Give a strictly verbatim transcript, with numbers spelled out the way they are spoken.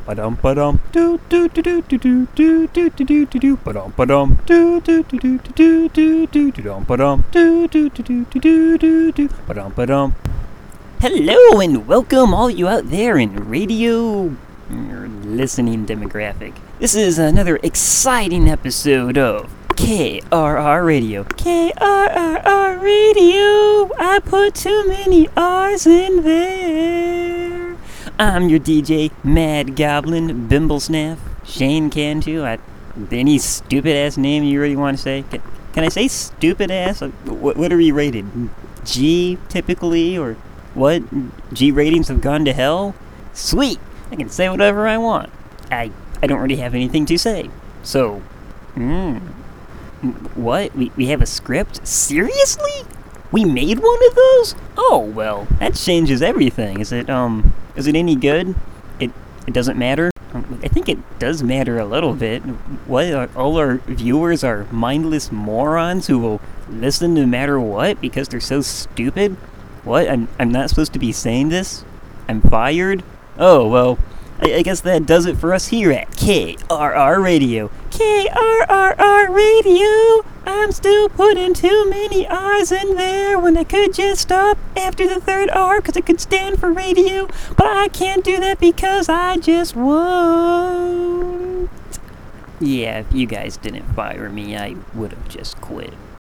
Ba-dum ba-dum do do do do do do do do do do do ba-dum ba-dum do do do do do do do do dum ba-dum do do do do do do do ba-dum ba-dum. Hello and welcome all you out there in radio or listening demographic. This is another exciting episode of K R R Radio. K R R R Radio. I put too many R's in there. I'm your D J, Mad Goblin, Bimblesnaff, Shane Cantu. I, any stupid-ass name you really want to say? Can, can I say stupid-ass? What, what are we rated? G, typically? Or what? G ratings have gone to hell? Sweet! I can say whatever I want. I, I don't really have anything to say. So, hmm. What? We, we have a script? Seriously? We made one of those? Oh, well, that changes everything. Is it, um... Is it any good? It it doesn't matter? Um, I think it does matter a little bit. What, are, all our viewers are mindless morons who will listen no matter what because they're so stupid? What? I'm, I'm not supposed to be saying this? I'm fired? Oh, well, I, I guess that does it for us here at K R R Radio. K R R R Radio! I'm still putting too many R's in there when I could just stop after the third R because it could stand for radio, but I can't do that because I just won't. Yeah, if you guys didn't fire me, I would have just quit.